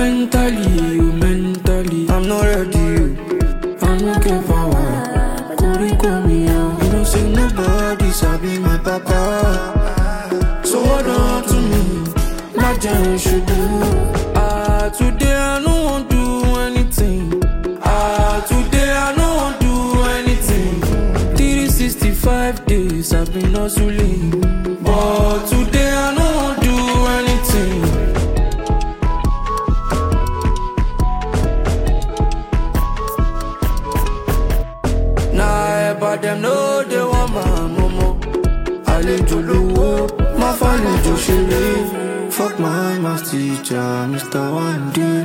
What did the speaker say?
mentally, I'm not ready. I don't care power. Kori call me out. You don't say nobody sabi my papa. So hold on to me, my jam should do. Today I don't want to do anything. Today I don't want to do anything. 365 days I've been hustling, but today I don't want to do anything. Nah, but them know they want my momo. Àlejò lówó, má fàlejò ṣeré. Fuck my math teacher, Mr. One Day.